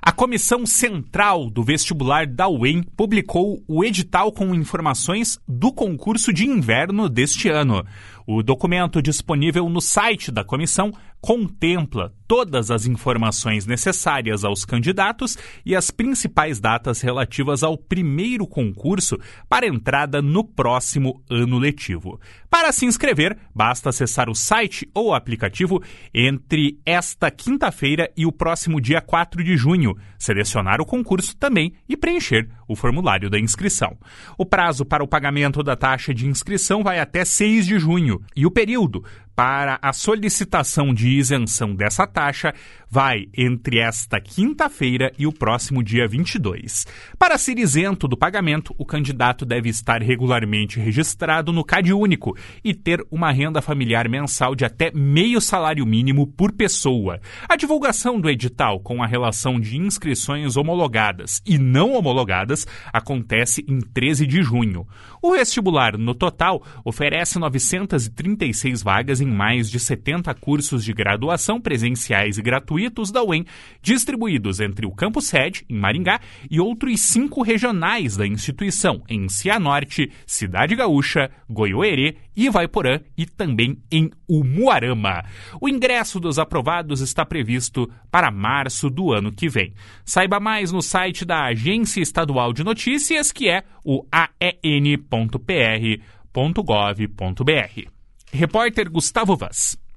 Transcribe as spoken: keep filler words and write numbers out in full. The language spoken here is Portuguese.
A Comissão Central do Vestibular da U E M publicou o edital com informações do concurso de inverno deste ano. O documento disponível no site da comissão contempla todas as informações necessárias aos candidatos e as principais datas relativas ao primeiro concurso para entrada no próximo ano letivo. Para se inscrever, basta acessar o site ou o aplicativo entre esta quinta-feira e o próximo dia quatro de junho, selecionar o concurso também e preencher o formulário da inscrição. O prazo para o pagamento da taxa de inscrição vai até seis de junho e o período para a solicitação de isenção dessa taxa vai entre esta quinta-feira e o próximo dia vinte e dois. Para ser isento do pagamento, o candidato deve estar regularmente registrado no CadÚnico e ter uma renda familiar mensal de até meio salário mínimo por pessoa. A divulgação do edital com a relação de inscrições homologadas e não homologadas acontece em treze de junho. O vestibular, no total, oferece novecentas e trinta e seis vagas em mais de setenta cursos de graduação presenciais e gratuitos da U E M, distribuídos entre o campus sede, em Maringá, e outros cinco regionais da instituição, em Cianorte, Cidade Gaúcha, Goiôerê, Ivaiporã e também em Umuarama. O ingresso dos aprovados está previsto para março do ano que vem. Saiba mais no site da Agência Estadual de Notícias, que é o a e n ponto p r ponto gov ponto b r. Repórter Gustavo Vaz.